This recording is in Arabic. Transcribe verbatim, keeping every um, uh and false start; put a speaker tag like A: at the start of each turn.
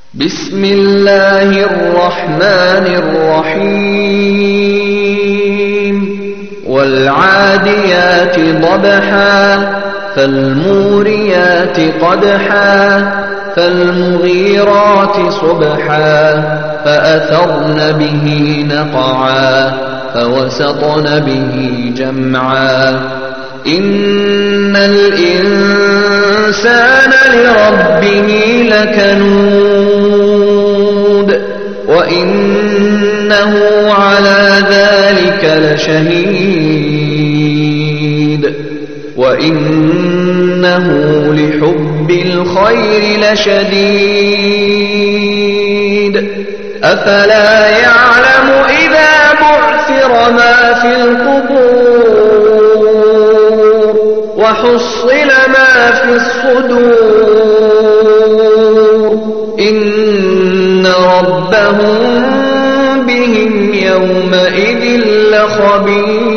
A: بسم الله الرحمن الرحيم والعاديات ضبحا فالموريات قدحا فالمغيرات صبحا فأثرن به نقعا فوسطن به جمعا إن الإنسان لربه لكنود وإنه على ذلك لشهيد وإنه لحب الخير لشديد أفلا يعلم إذا بعثر ما في القبور وحصل ما في الصدور إن ربهم بهم يومئذ لخبير.